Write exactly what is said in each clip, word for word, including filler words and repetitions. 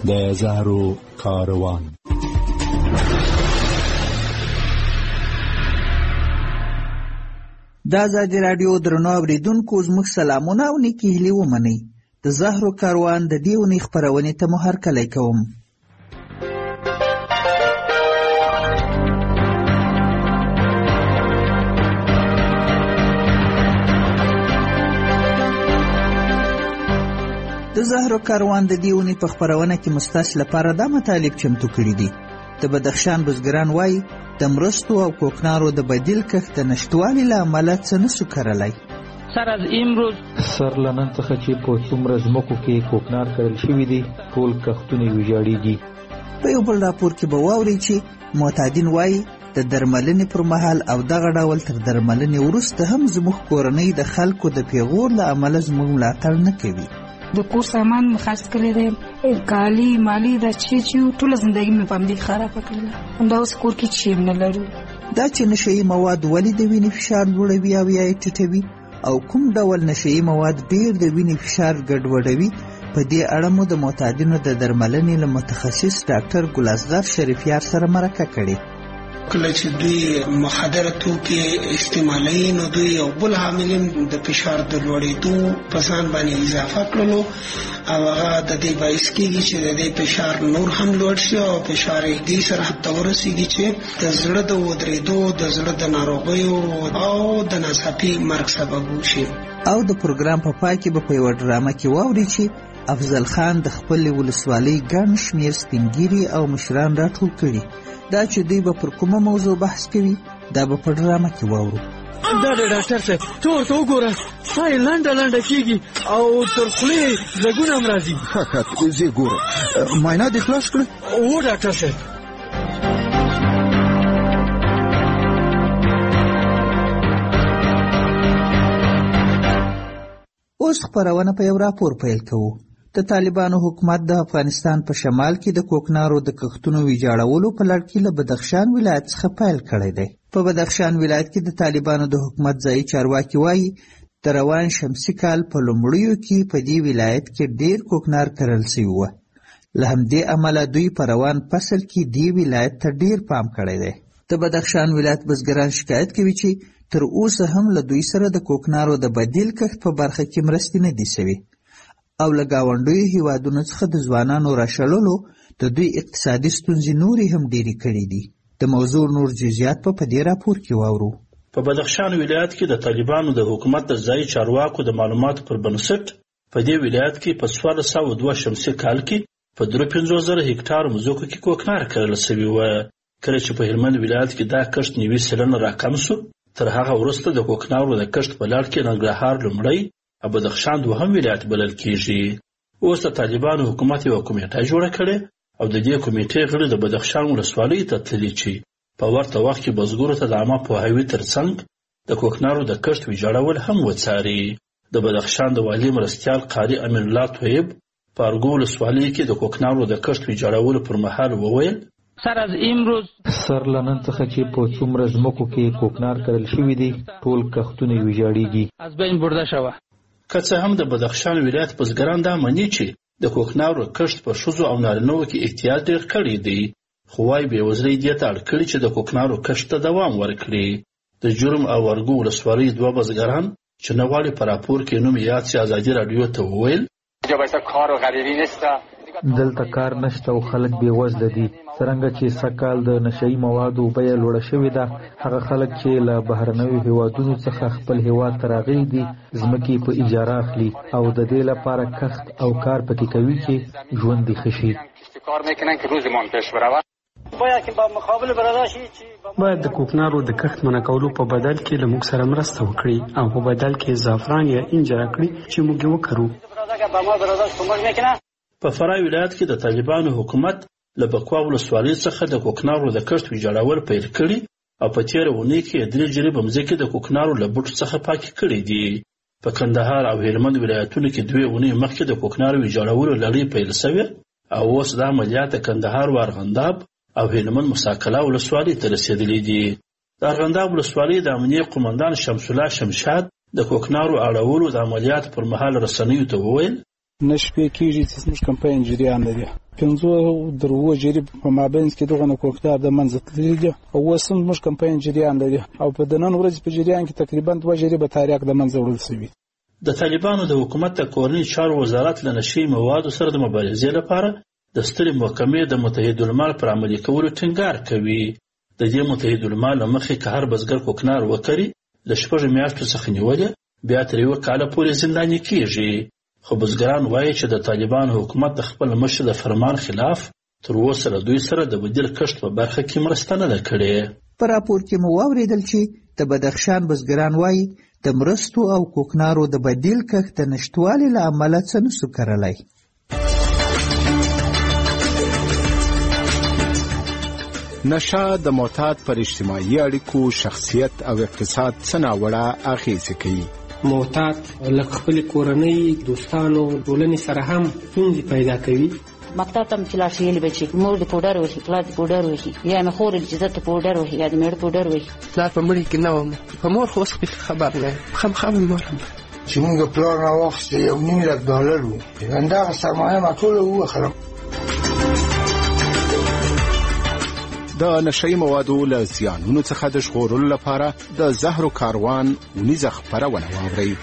د زهرو کاروان. د ازادي راډیو درنو اوریدونکو زموږ سلامونه او نیکې هیلې ومنئ. د زهرو کاروان د دې اونۍ خپرونې ته مو هرکلی کوم. د زهرو کاروان د دې اونۍ په خپرونه کې مو ستاسو لپاره دا مطالب چمتو کړي دي. د بدخشان بزګران وایي د مرستو او کوکنارو د بدیل کښت د نشتوالي له امله څه نشو کرلی. سر از امروز سر له نن څخه چې په څومره ځمکو کې کوکنار کرل شوي دي ټول کښتونه ویجاړېږي. په یو بل راپور کې به واورئ چې معتادین وایي د درملنې پر مهال او دغه ډول تر درملنې وروسته هم زموږ کورنۍ د خلکو د پیغور له امله زموږ ملاتړ نه کوي. د کور سامان مې خرڅ کړی دی، کالي مالي دا چې چې ټوله زندګي مې په همدې خرابه کړله. همدا اوس کور کې چې نه لرو. دا چې نشهیي مواد ولې د وینې فشار لوړوي او یا یې ټیټوي او کوم ډول نشهیي مواد ډېر د وینې فشار ګډوډوي، په دې اړه مو د معتادینو د درملنې له متخصص ډاکټر ګلزار شریفیار سره مرکه کړې. کله چې دوی مخدره توکي استعمالوي نو دوی یو بل عاملین د فشار د لوړېدو په ځان باندې اضافه کړلو او هغه د دې باعث کېږي چې د دې فشار نور هم لوړ شي او فشار یې دې سره حتی ورسېږي چې د زړه د ودرېدو، د زړه د ناروغیو او د ناڅاپي مرګ سبب وشي. او د پروګرام په پای کې به په یوه ډرامه کې واورئ چې افضل خان د خپلې ولسوالۍ ګڼ شمېر سپینګیري او مشران راټول کړي. دا چې دوی به پر کومه موضوع بحث کوي دا به په ډرامه کې واورو. دا د ډاکټر صاحب ته ورته وګوره، ساه یې لنډه لنډه کېږي او تر خولې یې ځګونه هم راځي. ښه ښه زه یې ګورم. معاینات دې خلاص کړه؟ هو ډاکټر صاحب. اوس خپرونه په یو راپور پیل کوو. د طالبانو حکومت د افغانستان په شمال کې د کوکنارو د کښتونو ویجاړولو په لړ کې له بدخشان ولایت څخه پیل کړی دی. په بدخشان ولایت کې د طالبانو د حکومت ځایي چارواکي وایي د روان شمسي کال په لومړیو کې په دې ولایت کې ډېر کوکنار کرل شوي وو. له همدې امله دوی په روان فصل کې دې ولایت ته ډېر پام کړی دی. د بدخشان ولایت بزګران شکایت کوي چې تر اوسه هم له دوی سره د کوکنارو د بدیل کښت په برخه کې مرستې نه دي شوي او له ګاونډیو هیوادونو څخه د ځوانانو راشللو د دوی اقتصادي ستونزې نورې هم ډېرې کړې دي. د موضوع نور جزئیات په په دې راپور کې واورو. په بدخشان ولایت کې د طالبانو د حکومت د ځایي چارواکو د معلوماتو پر بنسټ په دې ولایت کې په څوارلس سوه دوه شمسي کال کې په درې پنځوس زره هکټار مځکو کې کوکنار کرل شوي وه. کله چې په هلمند ولایت کې دا کښت نوي سلنه راکم شو، تر هغه وروسته د کوکنارو د کښت په لړ کې ننګرهار لومړی او بدخشان دوهم ولایت بلل کېږي. اوس د طالبانو حکومت یوه کمیټه جوړه کړې او د دې کمیټې غړي د بدخشان ولسوالۍ ته تللي چې په ورته وخت کې بزګرو ته د عامه پوهاوي ترڅنګ د کوکنارو د کښت ویجاړول هم وڅاري. د بدخشان د والي مرستیال قاري امین الله طیب په ارګو ولسوالۍ کې د کوکنارو د کښت ویجاړولو پر مهال وویل سر از امروز سر له نن څخه چې په څومره ځمکو کې کوکنار کرل شوي دي ټول کښتونه ویجاړېږي. از بین برده شوه. که څه هم د بدخشان ولایت بزګران دا مني چې د کوکنارو کښت په ښځو او نارینه‌وو کې احتیاط ډېر کړی دی، خو وايي بېوزلۍ دې ته اړ کړي چې د کوکنارو کښت ته دوام ورکړي. د جرم او ارګو ولسوالۍ دوه بزګران چې نه غواړي په راپور کې نوم یاد شي ازادي راډیو ته وویل دلته کار نشته او خلک بېوزله دي. څرنګه چې سږکال د نشهیي موادو بیه لوړه شوې ده، هغه خلک چې له بهرنیو هیوادونو څخه خپل هیواد ته راغلي دي ځمکې په اجاره اخلي او د دې لپاره کښت او کار پکې کوي چې ژوند یې ښه شي. باید د کوکنارو د کښت منع کولو په بدل کې له موږ سره مرسته وکړي او په بدل کې زعفران یا انج راکړي چې موږ یې وکرو. په فراه ولایت کې د طالبانو حکومت له بکوا ولسوالۍ څخه د کوکنارو د کښت ویجاړول پیل کړي او په تېره اونۍ کې درې جریبه مځکې د کوکنارو له بوټو څخه پاکې کړي دي. په کندهار او هلمند ولایتونو کې دوې اونۍ مخکې د کوکنارو ویجاړولو لړۍ پیل شوې او اوس دا عملیات د کندهار و ارغنداب او هلمند مساکله ولسوالۍ ته رسېدلي دي. د ارغنداب ولسوالۍ د امنیې قومندان شمس الله شمشاد د کوکنارو اړولو د عملیات پر مهال رسنیو ته وویل نه شپې کېږي چې زموږ کمپاین جریان لري. پنځو در اووه جریب په مابینځ کې دغه نه کوکتار د منځه تللي دي او اوس هم زموږ کمپاین جریان لري او په د نن ورځې په جریان کې تقریبا دوه جریبه تاریاک د منځه وړل شوي. د طالبانو د حکومت د کورني چارو وزارت له نشي موادو سره د مبارزې لپاره د سترې محکمې د متحدالمال پر عملي کولو ټینګار کوي. د دې متحدالمال له مخې که هر بزګر کوکنار وکري له شپږو میاشتو څخه نیولې بیا تر یوه کاله پورې زنداني کیږي. خو بزګران وایي چې د طالبانو حکومت د خپل مشر د فرمان خلاف تر اوسه له دوی سره د بدیل کښت په برخه کې مرسته نه ده کړې. په راپور کې مو واورېدل چې د بدخشان بزګران وایي د مرستو او کوکنارو د بدیل کښت د نشتوالي له امله څه نسو کرلی. نشه د معتاد پر اجتماعي اړیکو، شخصیت او اقتصاد څه ناوړه اغېزې کوي. معتاد له خپل کورنۍ، دوستانو، ټولنې سره هم ستونزې پیدا کوي. مکتب ته چې لاړ شي یې به چې مور دې پوډر وهي، پلار دې پوډر وهي، یا مې خور دې چې زه ته پوډر وهي یا د مېړه پوډر وهي. پلار په مړي کې نه وم، په مور خو اوس خبر نه یم، خامخا مې مور هم چې موږ پلار راواخیسته یو نیم لک ډالر و، همدغه سرمایه ما ټوله ووخلم. د نشهیي موادو له زیانونو څخه د ژغورلو لپاره د زهرو کاروان ونیزه خپرونه واورئ.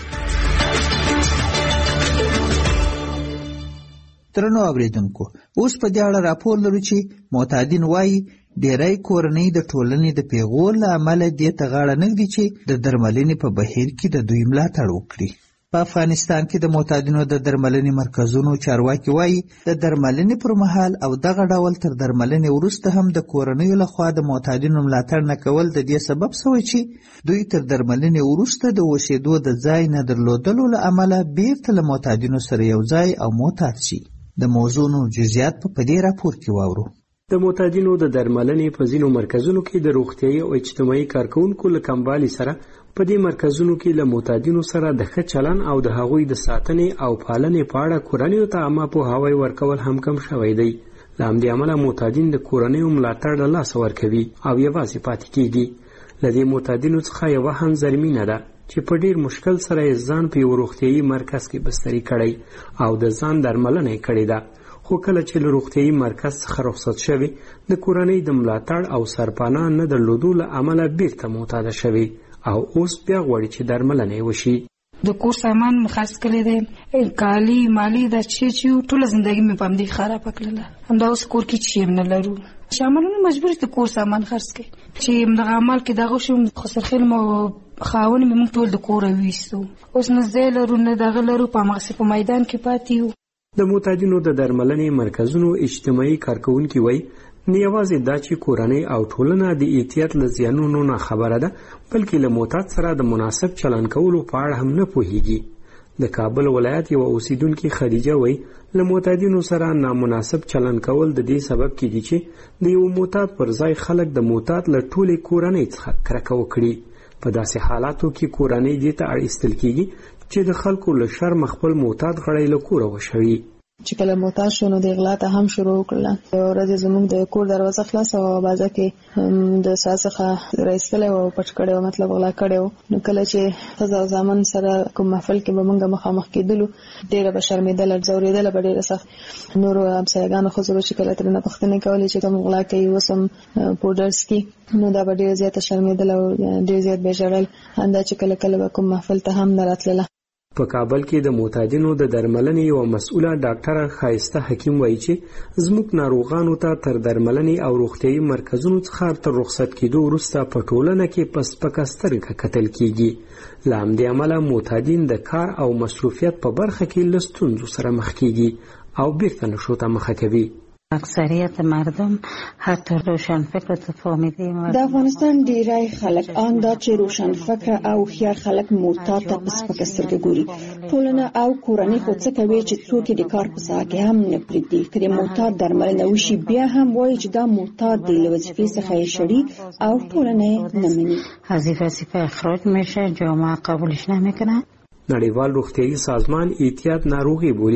درنو اورېدونکو، اوس په دې اړه راپور لرو چې معتادین وایي ډېری کورنۍ د ټولنې د پیغور له امله دې ته غاړه نه ږدي چې د درملنې په بهیر کې د دوی ملاتړ وکړي. په افغانستان کې د معتادینو د درملنې مرکزونو چارواکي وایي د درملنې پر مهال او دغه ډول تر درملنې وروسته هم د کورنیو لخوا د معتادینو ملاتړ نه کول د دې سبب شوی چې دوی تر درملنې وروسته د اوسېدو د ځای نه درلودلو له امله بیرته له معتادینو سره یو ځای او معتاد شي. د موضوع نور جزئیات په دې راپور کې واورو. د معتادینو د درملنې په ځینو مرکزونو کې د روغتیايي او اجتماعي کارکونکو له کموالي سره په دې مرکزونو کې له معتادینو سره د ښه چلن او د هغوی د ساتنې او پالنې په اړه کورنیو ته عامه پوهاوی ورکول هم کم شوی دی. له همدې امله معتادین د کورنیو ملاتړ له لاسه ورکوي او یوازې پاتې کېږي. له دې معتادینو څخه یوه هم زرمینه ده چې په ډیر مشکل سره یې ځان په یو روغتیايي مرکز کې بستري کړی او د ځان درملنه یې کړې ده. خو کله چې له روغتیايي مرکز څخه رخصت شوی د کورنۍ د ملاتړ او سرپناه نه درلودو له امله بیرته معتاده شوی او اوس بیا غواړي چې درملنه یې وشي. د کور سامان مې خرڅ کړی دی، کالي مالي دا چې چې ټوله زندګي مې په همدې خرابه کړله. همدا اوس کور کې چې هم نه لرو، شاملونه مجبور د کور سامان خرڅ کړي چې دغه عمل کې دغه شو خسرخیل مو خاون مې موږ ټول د کوره ویستو. اوس نه ځای لرو نه دغه لرو، په هماغسې په میدان کې پاتې یو. د معتادینو د درملنې مرکزونو اجتماعي کارکونکي وایي نه یوازې دا چې کورنۍ او ټولنه د احتیاط له زیانونو نه خبره ده، بلکې له معتاد سره د مناسب چلن کولو په اړه هم نه پوهیږي. د کابل ولایت یو اوسیدونکي خدیجه وایي له معتادینو سره نامناسب چلن کول د دې سبب کېږي چې د یو معتاد پر ځای خلک د معتاد له ټولې کورنۍ څخه کرکه وکړي. په داسې حالاتو کې کورنۍ دې ته اړ ایستل کېږي چې د خلکو له شرم خپل معتاد غړی له کوره وشړي. چې کله معتاد شو نو د غلا ته هم شروع وکړله. یو ورځ زموږ د کور دروازه خلاصه وه او بازه کې د سا څخه راایستلی و او پټ کړی و، مطلب غلا کړی و. نو کله چې ښځه او زامن سره کوم محفل کې به موږ مخامخ کېدلو ډېره به شرمېدله، ځورېدله به ډېره سخت. نورو همسایګانو ښځو به چې کله ترېنه پوښتنې کولې چې کوم غلا کوي اوس هم پوډر څکي، نو دا به ډېره زیاته شرمېدله او ډېر زیات به یې ژړل. همدا چې کله کله به کوم محفل ته هم نه راتلله. په کابل کې د معتادینو د درملنې یو مسؤله ډاکټره ښایسته حکیم وایي چې زموږ ناروغانو ته تر درملنې او روغتیايي مرکزونو څخه تر رخصت کېدو وروسته په ټولنه کې په سپکه سترګه کتل کېږي. له همدې امله معتادین د کار او مصروفیت په برخه کې له ستونزو سره مخ کېږي او بیرته نشو ته مخه کوي. اکثریت مردم حتی روشن فکر ته فهمیده. د افغانستان ډیری خلک ان دا چې روشن فکر او خيار خلک معتاد ته په سپکه سترګه ګوري. ټولنه او کورنۍ خو څه کوي چې څوک د کار په ځای کې هم نه پریږدي. کله معتاد درملنه وشي بیا هم وایي چې دا معتاد دی، له وظیفې څخه یې شړي او ټولنه نه مني. از وظیفه اخراج میشه، جامعه قبولش نمیکنه. نړیوال روغتیايي سازمان احتیاط ناروغي بولي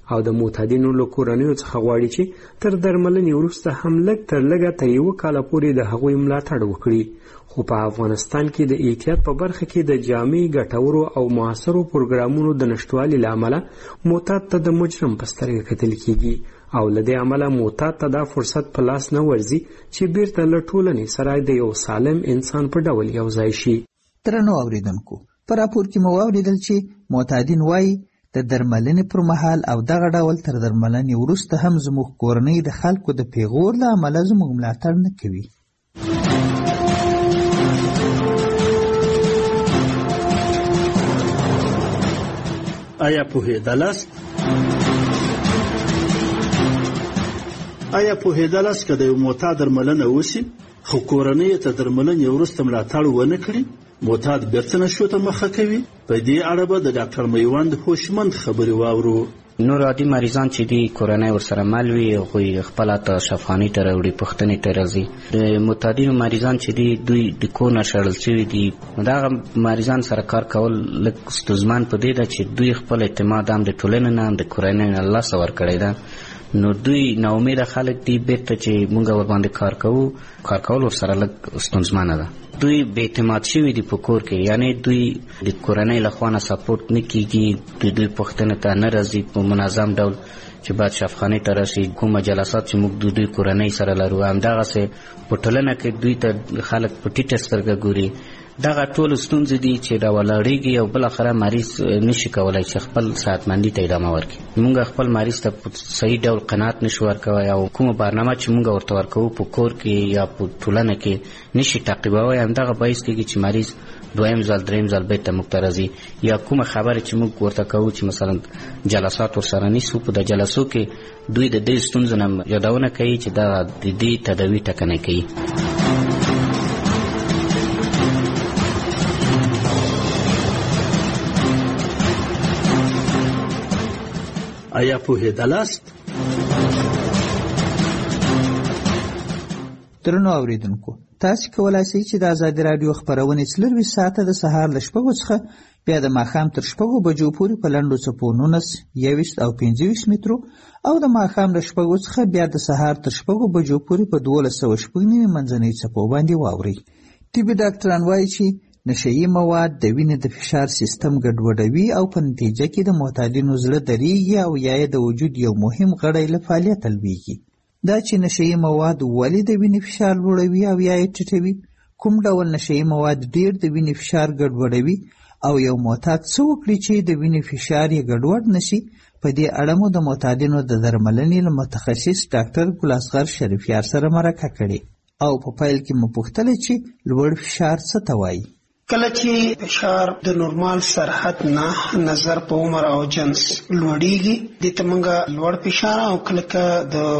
او د معتادینو له کورنیو څخه غواړي چې تر درملنې وروسته هم لږ تر لږه تر یوه کاله پورې د هغوی ملاتړ وکړي. خو په افغانستان کې د احتیاط په برخه کې د جامع ګټورو او موثرو پروګرامونو د نشټوالي له امله معتاد ته د مجرم په سترګه کتل کیږي او له دې امله معتاد ته دا فرصت په لاس نه ورځي چې بیرته له ټولنې سره د یو سالم انسان په ډول یو ځای شي. درنو اوریدونکو، په راپور کې مو واوریدل چې معتادین وایي د درملنې پر مهال او دغه ډول تر درملنې وروسته هم زموږ کورنۍ د خلکو د پیغور له امله زموږ ملاتړ نه کوي. آیا پوهېدلاست آیا پوهېدلاست که د یو معتاد درملنه وشي خو کورنۍ یې تر درملنې وروسته ملاتړ ونه کړي، معتاد بیرته نشو ته مخه کوي؟ په دې اړه به د ډاکټر میوند هوشمند خبرې واورو. نور عادي مریضان چې دي کورنۍ ورسره مل وي هغوی خپله ته شفاخانې ته راوړي، پوښتنې ته راځي. د معتادینو مریضان چې دي دوی د کور نه شړل شوي دي، دغه مریضان سره کار کول لږ ستونزمن په دې ده چې دوی خپل اعتماد هم د ټولنې نه هم د کورنۍ نه له لاسه ورکړی ده. نو دوی ناامیده خلک دي، بیرته چې مونږ ورباندې کار کوو کار کول ورسره لږ ستونزمنه ده. دوی بې اعتماد شوي دي په کور کې، یعنی دوی د کورنۍ له خوا نه سپورټ نه کیږي، دوی دوی پوښتنې ته نه راځي په منظم ډول چې باید شفاخانې ته راشي. کومه جلسات چې موږ د دوی کورنۍ سره لرو همدغسې په ټولنه کې دوی ته خلک په ټیټه سترګه ګوري. دغه ټول ستونزې دي چې راولاړېږي او بالاخره مریض نشي کولی چې خپل صحتمندي ته ادامه ورکړي. موږ خپل مریض ته په صحیح ډول قناعت نشو ورکوی او کومه برنامه چې موږ ورته ورکوو په کور کې یا په ټولنه کې نشي تعقیبوی. همدغه باعث کېږي چې مریض دویم ځل دریم ځل بیرته موږ ته راځي. یا کومه خبره چې موږ ورته کوو چې مثلا جلسات ورسره نیسو، په د جلسو کې دوی د دې ستونزو نه یادونه کوي چې دا د دې تداوي ټکنۍ کوي. آیا پوهېدلاست؟ درنو اوریدونکو، تاسو کولای شئ چې د ازادي راډیو خبرونه څلرویشت ساعته د سهار له شپږو څخه بیا د ماښام تر شپږو بجو پورې په لنډو څپو نولس، یوویشت او پنځه ویشت مترو او د ماښام له شپږو څخه بیا د سهار تر شپږو بجو پورې په دولس سوه شپږ نوي منځنۍ څپو باندې واورئ. طبي ډاکټران وایي چې نشهیي مواد د وینې د فشار سیستم ګډوډوي او په نتیجه کې د معتادینو زړه دریږي او یا یې د وجود یو مهم غړی له فعالیته لویږي. دا چې نشهیي مواد ولې د وینې فشار لوړوي او یا یې ټیټوي، کوم ډول نشهیي مواد ډیر د وینې فشار ګډوډوي او یو معتاد څه وکړي چې د وینې فشار یې ګډوډ نشي، په دې اړه مو د معتادینو د درملنې له متخصص ډاکټر ګل اصغر شریفیار سره مرکه کړې او په پیل کې مو پوښتل چې لوړ فشار څه ته وایي. کله چې فشار د نورمال سرحد نه نظر په عمر او جنس لوړیږي د تمنګه لوړ فشار، او کله چې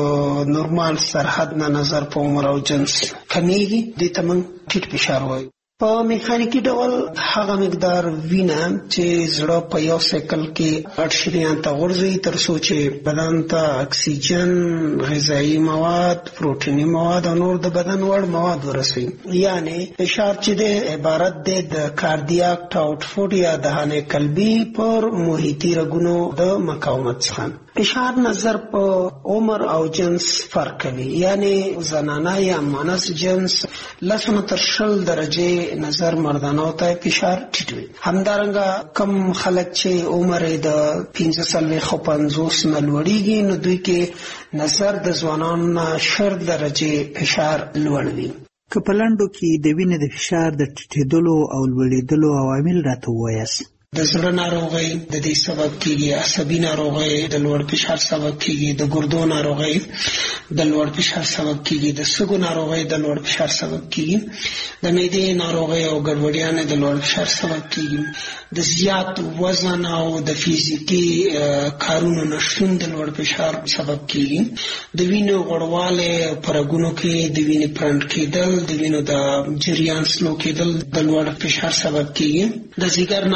د نورمال سرحد نه نظر په عمر او جنس کمیږي د تمنګ ټیټ فشار وایي. په میخانیکی ډول هغه مقدار وینه چې زړه په یو سیکل کې اټ شریان ته غورځي تر څو چې بدن ته اکسیجن، غذایی مواد، پروتیني مواد او نور د بدن وړ مواد ورسوي. یعنی فشار چې د عبارت دی د کاردیاک آوټپوټ یا دهانه قلبي پر محیطي رګونو د مقاومت څخه. فشار نظر په عمر او جنس فرق کوي، یعنی زنانه یا مؤنث جنس لسونه تر شل درجه نظر مردانو ته فشار ټیټ وي. همدارنګه کم خلک چې عمر د پنځه څلوېښت پنځوس نه لوړیږي نو دوی کې نظر د ځوانانو نه شل درجه فشار لوړ وي. که په لنډو کې د وینې د فشار د ټیټېدلو او لوړېدلو عوامل راته ووایاست. د زړه ناروغۍ د دې سبب کیږي، عصبي ناروغۍ د لوړ فشار سبب کیږي، د ګردو ناروغۍ د لوړ فشار سبب کیږي، د سږو ناروغۍ د لوړ فشار سبب کیږي، د معدې ناروغۍ او ګډوډیانې د لوړ فشار سبب کیږي، د زیات وزن او د فزیکي کارونو نشتون د لوړ فشار سبب کیږي، د وینې غوړوالی په رګونو کې د وینې پرنډ کېدل، د وینو د جریان سلو کېدل د لوړ فشار سبب کیږي، د ځیګر ناروغۍ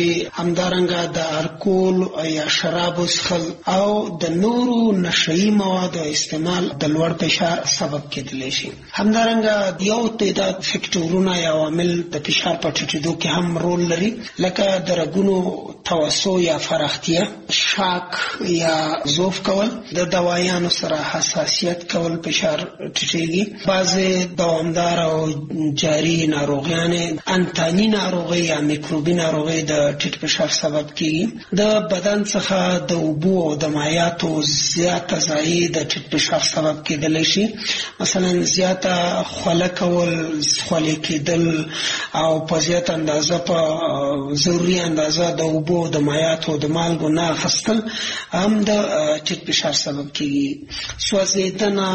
همدارنګه د الکول یا شرابو څښل او د نورو نشهیي موادو استعمال د لوړ فشار سبب کېدلی شي. همدارنګه یو تعداد فکټورونه یا عوامل د فشار په ټیټېدو کې هم رول لري، لکه د رګونو توسع یا فراختیا، شاک یا ضعف کول، د دوایانو سره حساسیت کول فشار ټیټېږي. بعضې دوامدار او جاري ناروغیانې انتاني ناروغۍ یا میکروبي ناروغۍ د ټیټ فشار سبب کېږي. د بدن څخه د اوبو او د مایعاتو زیاته ضایع د ټیټ فشار سبب کېدلی شي. مثلا زیاته خوله کول، خولې کېدل او په زیاته اندازه په ضروري اندازه د اوبو د مایعاتو د مالګو نه اخیستل هم د ټیټ فشار سبب کېږي. سوځېدنه،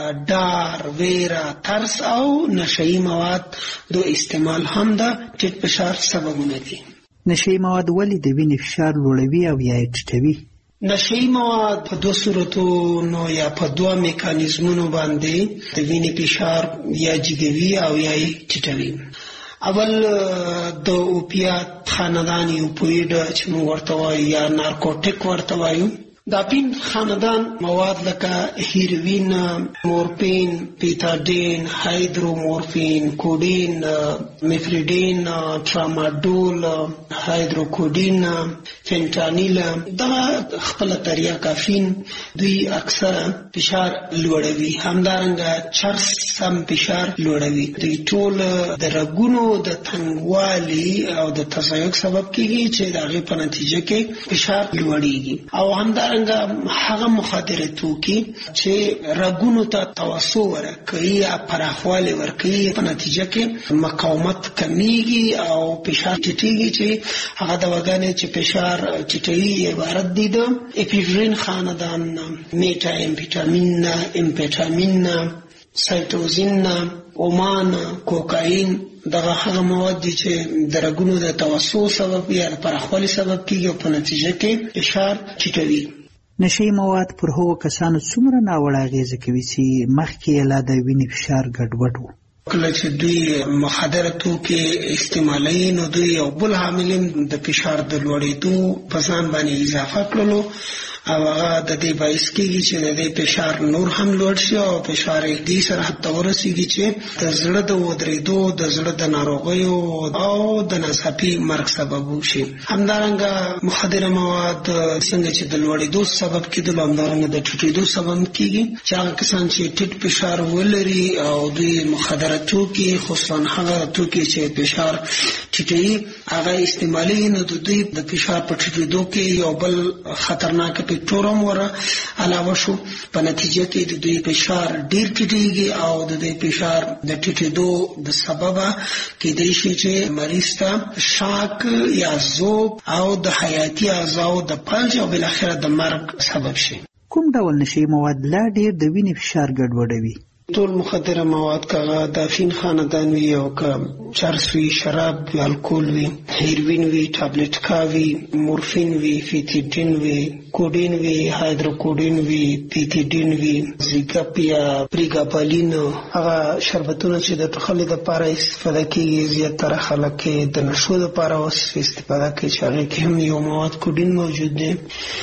ډار، ویره، ترس او نشهیي مواد د استعمال هم د ټیټ فشار سببونه دي. نشهیي مواد ولې د وینې فشار لوړوي او یا یې ټیټوي؟ نشهیي مواد په دوه صورتونو یا په دوه میکانیزمونو باندې د وینې فشار یا جګوي او یا یې ټیټوي. اول د اوپیات خاندان اوپویډ چې موږ ورته وایو یا نارکوټیک ورته وایو. دا پین خاندان مواد لکه هیروین، مورفین، پیتاډین، هایدرومورفین، کوډین، میفریډین، ټراماډول، هایدروکوډین، فینټانیل، دا خپل تریا کافین دوی اکثر فشار لوړوي. همدارنګه چرس هم فشار لوړوي. دوی ټول د رګونو د تنګوالي او د تضایق سبب کېږي چې د هغې په نتیجه کې فشار لوړېږي. او همدارنګه هغه مخدره توکي چې رګونو ته توسع ورکوي یا پراخوالی ورکوي، په نتیجه کې مقاومت کمیږي او فشار ټیټېږي، چې هغه دواګانې چې فشار ټیټوي عبارت دي د اپیډرین خاندان، میټا امفیټامین، امفیټامین، سایټوزین، اومان، کوکاین. دغه هغه مواد دي چې د رګونو د توسع سبب یا پراخوالی سبب کېږي او په نتیجه کې فشار ټیټوي. نشهیي مواد پر هغو کسانو څومره ناوړه اغېزه کوي چې مخکې یې لا د وینې فشار ګډوډ و؟ کله چې دوی مخدره توکي استعمالوي نو دوی یو بل عامل د فشار د لوړېدو په ځان باندې اضافه کړلو او هغه د دې باعث کېږي چې د دې فشار نور هم لوړ شي او فشار یې دې سره حد ته ورسېږي چې د زړه د ودرېدو، د زړه د ناروغیو او د ناڅاپي مرګ سبب وشي. همدارنګه مخدره مواد څنګه چې د لوړېدو سبب کېدل، همدارنګه د ټیټېدو سبب کېږي چې هغه کسان چې ټیټ فشار ولري او دوی مخدره توکي، خصوصا هغه توکي چې فشار ټیټوي هغه استعمالوي، نو د دوی د فشار په ټیټېدو کې یو بل خطرناک فکټورم ور علاوه شو. په نتیجه کې د دوی فشار ډیر ټیټېږي او د دوی فشار د ټیټېدو د سببه کېدای شي چې مریض ته شاک یا ذوب او د حیاتي اعضاو د فلج او بالاخره د مرګ سبب شي. کوم ډول نشهیي مواد لا ډیر د وینې فشار ګډوډوي؟ ټول مخدره مواد که د افین خاندان وي او که چرس وي، شراب وي، الکول وي، هیروین وي، ټابلیټکا وي، مورفین وي، فیتیډین وي، کوډین وي، هایدروکوډین وي، پیتیډین وي، زیګاپ یا پریګاپالین، هغه شربتونه چې د ټوخلې دپاره استفاده کېږي، زیاتره خلک د نشو دپاره استفاده کوي چې هغې کې هم یو مواد کوډین موجود دی.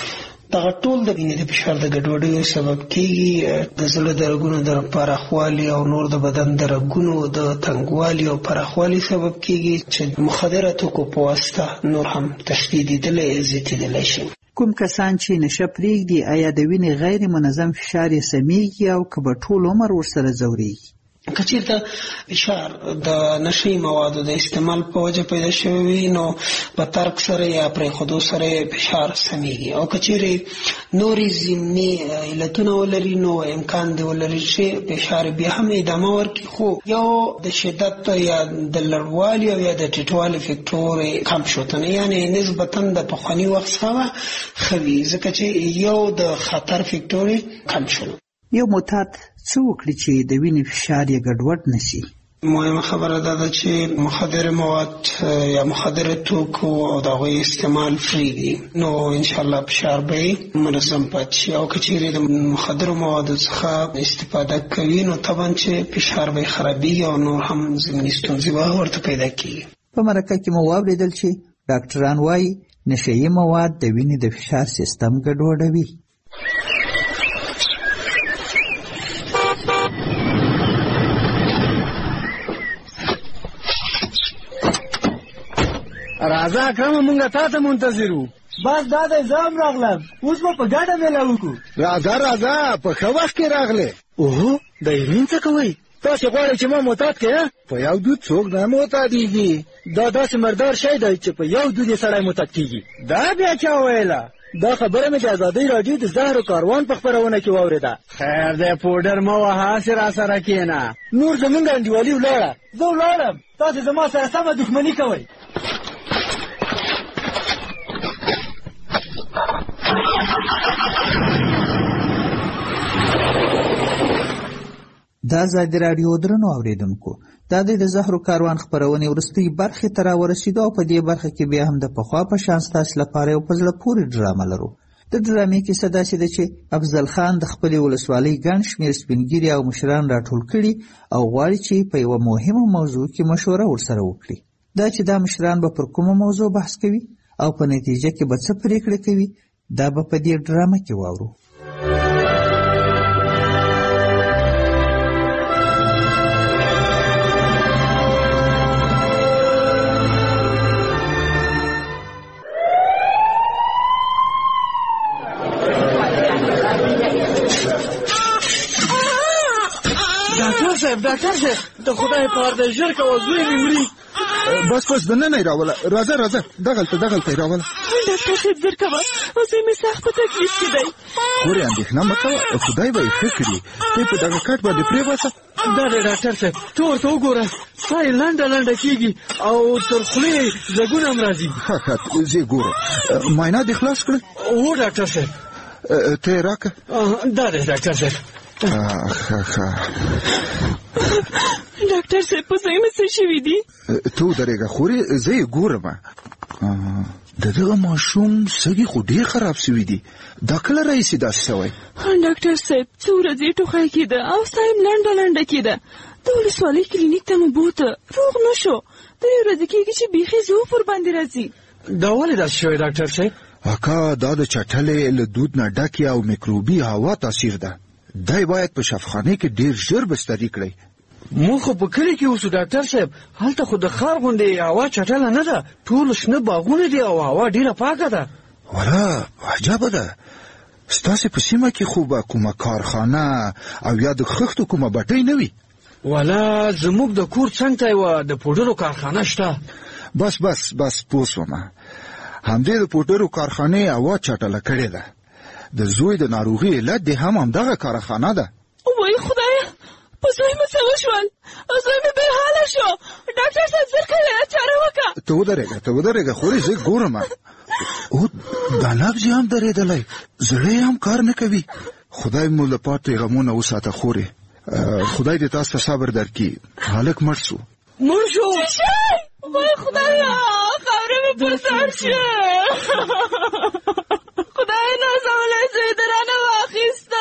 دغه ټول د وینې د فشار د ګډوډۍ سبب کېږي. د زړه د رګونو د پراخوالي او نور د بدن د رګونو د تنګوالي او پراخوالي سبب کېږي چې مخدره توکو په واسطه نور هم تشدیدېدلی زیاتېدلی شي. کوم کسان چې نشه پرېږدي آیا د وینې غیر منظم فشار یې سمیږي او که به ټول عمر ورسره ځورېږي؟ که چېرته فشار د نشهیي موادو د استعمال په وجه پیدا شوی وي نو په ترک سره یا پرېښودو سره فشار سمیږي، او که چېرې نورې ضمني علتونه ولري نو امکان دی ولري چې فشار بیا هم ادامه ورکړي، خو یو د شدت یا د لوړوالي او یا د ټیټوالي فکټور کم شوتنه، یعنې نسبتا د پخواني وخت څخه ښه وي، ځکه چې یو د خطر فکټور کم شول. یو معتاد څه وکړي چې د وینې فشار یې ګډوډ نشي؟ مهمه خبره دا ده چې مخدره مواد یا مخدره توکو او د هغوی استعمال پرېږدي نو انشاءالله فشار به منظم پاتې شي، او که چېرې د مخدرو موادو څخه استفاده کوي نو طبعا چې فشار به خرابېږي او نور هم ضمني ستونزې به ورته پیدا کېږي. په مرکه کې مو واورېدل چې ډاکټران وایي نشهیي مواد د وینې د فشار سیستم ګډوډوي. راځه اکرمه مونږ تا ته منتظر وو. بس دا دی زه هم راغلم، اوس به په ګډه میله وکړو. راځه راځه په ښه وخت کې راغلې. اوهو د ایرین څه کوئ؟ تاسې غواړئ چې ما معتاد کړې؟ په یو دود څوک نه معتادېږي. دا داسې مردار شی دی چې په یو دود یې سړی معتاد کېږي. دا بیا چا ویله؟ دا خبره مې د ازادۍ راډیو د زهرو کاروان په خپرونه کې واورېده. خیر دی پوډر مه وهه، هسې را سره کښېنه. نور زمونږ انډیوالي ولاړه. زه ولاړم، تاسې زما سره سمه دښمني کوئ. دا ازادي راډیو درنو اورېدونکو، دا د زهرو کاروان خپرونې وروستۍ برخې ته راورسېدو او په دې برخه کې بیا هم د پخوا په شان ستاسو لپاره یو په زړه پورې ډرامه لرو. د ډرامې کیسه داسې ده چې افضل خان د خپلې ولسوالۍ ګڼ شمېر سپینګیري او مشران راټول کړي او غواړي چې په یوه مهمه موضوع کې مشوره ورسره وکړي. دا چې دا مشران به پر کومه موضوع بحث کوي او په نتیجه کې به څه پریکړه کوي، دا به په دې ډرامه کې واورو. ډاکټر صاحب د خدای په اړه ژر کوه، زوی مې مري. بس بس دننه یې راوله، راځه راځه دغلته دغلته یې راوله. ډاکټر صاحب زر کوه، زوی مې سخت په تکلیف کې دی. خورې اندېښنه مه کوه، خدای به یې ښه کړي. ته یې په دغه کټ باندې پرېباسه. دا دی ډاکټر صاحب، ته ورته وګوره، ساه یې لنډه لنډه کېږي او تر خولې یې ځګونه هم راځي. ښه ښه زه یې ګورم. معاینات دې خلاص کړل؟ هو ډاکټر صاحب. ته یې راکړه. دا دی ډاکټر صاحب. ښه ښه ډاکټر صاحب په ځای مې څه شوي دي؟ ته ودرېږه خورې، زه یې ګورم. د دغه ماشوم سږي خو ډېر خراب شوي دي. دا کله راهیسې داسې شوی؟ ډاکټر صاحب څو ورځې ټوخی کېده او ساه یې لنډه لنډه کېده. د ولسوالۍ کلینیک ته مو بوته، روغ نه شو. درې ورځې کېږي چې بیخي زوف ورباندې راځي. دا ولې داسې شوی ډاکټر صاحب؟ اکا دا د چټلې له دود نه ډکې او میکروبي هوا تاثیر ده. دی باید په شفاخانه کې ډېر ژر بستري کړئ. مونږ خو په کلي کې اوسو ډاکټر صاحب، هلته خو د ښار غوندې هوا چټله نه ده، ټول شنه باغونه دي او هوا ډېره پاکه ده. ولا عجبه ده. ستاسې په سیمه کې خو به کومه کارخانه او یا د خښتو کومه بټۍ نه وي؟ ولا زموږ د کور څنګ ته یوه د پوډرو کارخانه شته. بس بس بس پوه شومه. همدې د پوډرو کارخانې هوا چټله کړې ده. د زوی د ناروغي علت دې هم همدغه کارخانه ده. وای خدایه، په زوی مې څه وشول؟ زوی مې بېحاله شو. ډاکټر صاحب زر کوې چاره وکړه. ته ودرېږه ته ودرېږه خورې، زه ګورم. او دا نبض یې هم درېدلی، زړه یې هم کار نه کوي. خدای مو له پاتې غمونه وساته خورې. خدای دې تاسو ته صبر درکړي. هلک مړ شو. مړ شو؟ وای خدایه، خاوره مې پر سر شوه. خدای نازولی زوی د رانه واخیسته.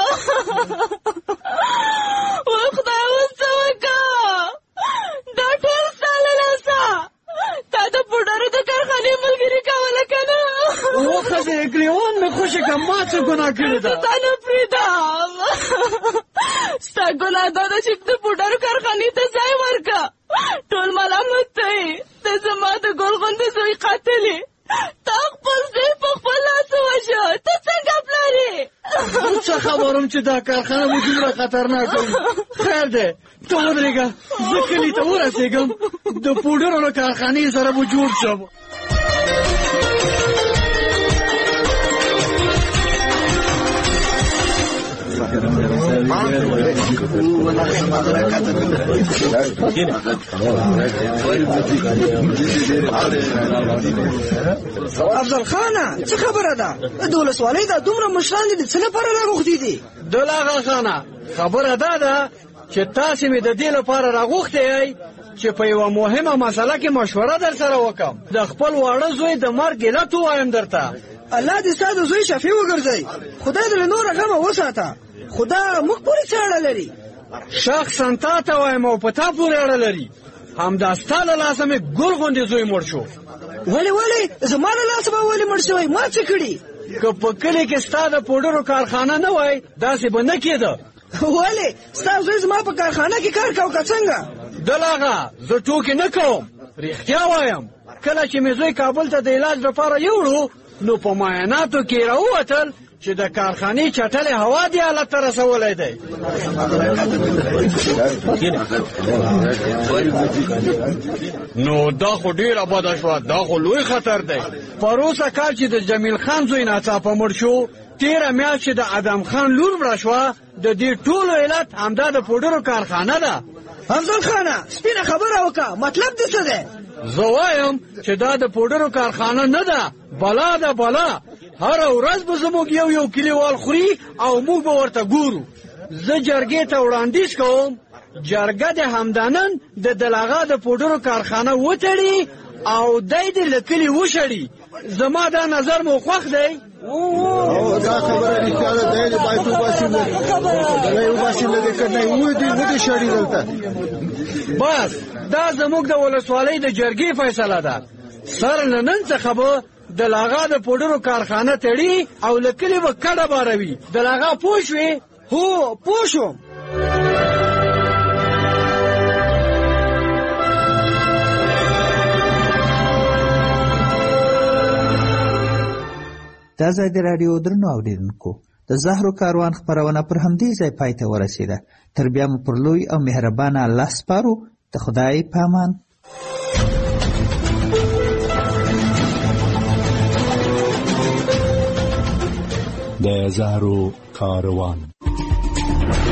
وای خدای اوس څه وکړه؟ دا ټول ستا له لاسه. تا د پوډرو د کارخانې ملګري کوله که نه؟ اوه ښځې ګریوان مې خوشې کړه، ما څه ګناه کړې ده؟ زه تا نه پرېږدم. ستا ګناه دا ده چې د پوډرو کارخانې ته ځای ورکړه. ټول ملامت دی. ته زما د ګل غوندې زوی قاتل یې. تا خپل زوی په خپل لاس ووژه. ته څنګه پلار یې؟ زه څه خبر وم چې دا کارخانه مو دومره خطرناکه وي. خیر دی ته ودرېږه، زه کلي ته ورسېږم، د پوډرو له کارخانې سره به جوړ شم. افضل خانه څه خبره ده؟ د ولسوالۍ دا دومره مشران دي، د څه لپاره راغوښتي دي؟ دلاغه خانه خبره دا ده چې تاسې مې د دې لپاره راغوښتی یئ چې په یوه مهمه مسله کې مشوره در سره وکړم. د خپل واړه زوی د مرګ علت ووایم درته. الله دې ستا د زوی شفیع وګرځوي. خدای دې له نوره غمه وساته. خدا موږ پورې څه اړه لري؟ شخصا تا ته وایم او په تا پورې اړه لري. همدا ستا له لاسه مې ګل غوندې زوی مړ شو. ولې ولې زما له لاسه به ولې مړ شوی ما څه کړي که په کلي کې ستا د پوډرو کارخانه نه وای داسې به نه کېده ولې ستا زوی زما په کارخانه کې کار کوو که څنګه دلغه زه ټوکې نه کوم رښتیا وایم کله چې مې زوی کابل ته د علاج لپاره یوړو نو په معایناتو کې راووتل چې د کارخانې چټلې هوا دې حالت ته رسولی دی نو دا خو ډېره بده شوه دا خو لوی خطر دی پروسه کال چې د جمیل خان زوی ناڅاپه مړ شو تېره میاشت چې د ادم خان لور مړه شوه د دې ټولو علت همدا د پوډرو کارخانه ده افضل خانه سپینه خبره وکړه مطلب دې څه دی زه وایم چې دا د پوډرو کارخانه نه ده بلا ده بلا هره ورځ به زموږ یو یو کلیوال خوري او موږ به ورته ګورو زه جرګې ته وړاندیز کوم جرګه د همدانن د دلغه د پوډرو کارخانه وتړي او دی دې له کلي وشړي زما دا نظر مو خوښ دی دا خبره رښتیا ده دی دې باید وباسي دلی وباسي نه دې که نه ودې ودې شړي دلته بس دا زموږ د ولسوالۍ د جرګې فیصله ده سر له نن څخه به د لاغا د پوډرو کارخانه تړي او له کلي به کډه باروي د لاغا پوه شوې هو پوه شوم دا ځای د راډیو درنو اورېدونکو د زهرو کاروان خپرونه پر همدې ځای پای ته ورسېده تر بیا مو پر لوی او مهربانه الله سپارو د خدای په امان د زهرو کاروان